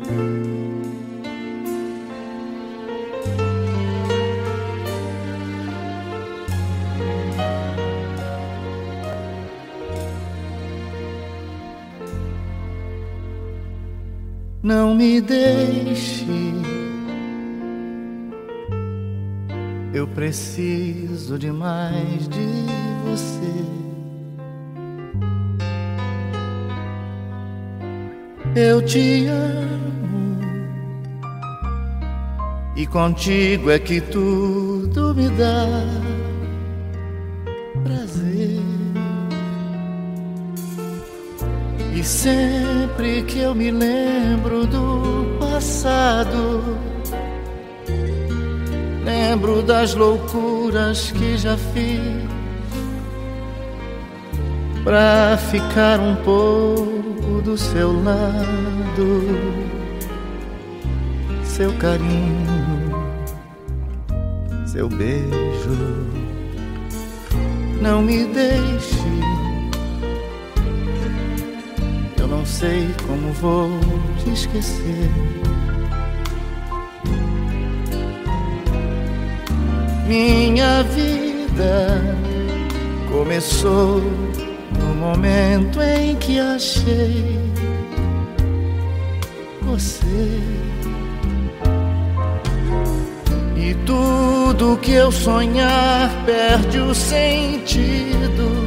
Não me deixe, eu preciso demais de você. Eu te amo e contigo é que tudo me dá prazer. E sempre que eu me lembro do passado, lembro das loucuras que já fiz pra ficar um pouco do seu lado. Seu carinho, seu beijo, não me deixe. Eu não sei como vou te esquecer. Minha vida começou no momento em que achei você. E tudo que eu sonhar perde o sentido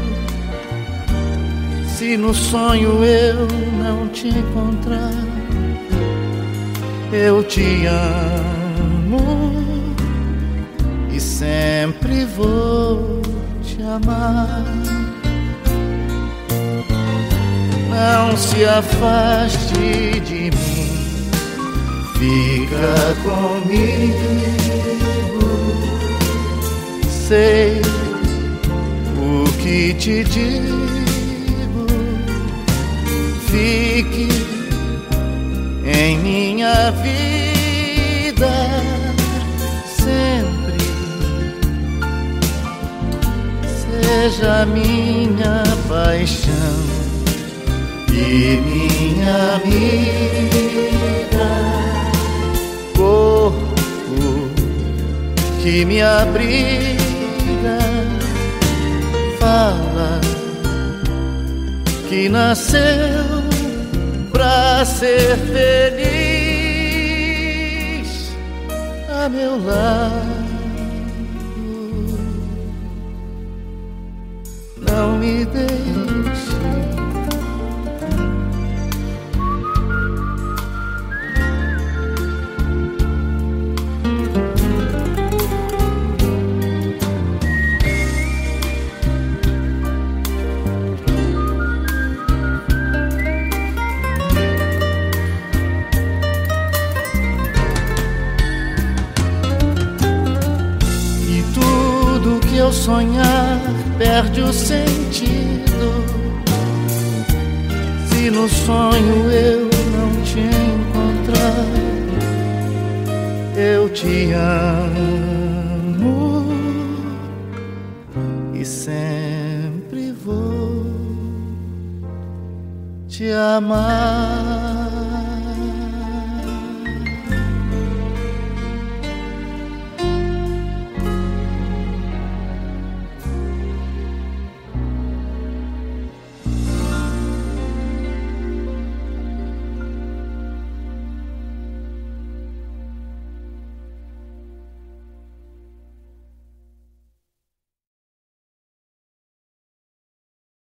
se no sonho eu não te encontrar. Eu te amo e sempre vou te amar. Não se afaste de mim, fica comigo. Sei o que te digo. Fique em minha vida sempre. Seja minha paixão e minha amiga. Corpo que me abriga, fala que nasceu pra ser feliz a meu lado. Não me deixe. Eu sonhar perde o sentido se no sonho eu não te encontrar. Eu te amo e sempre vou te amar.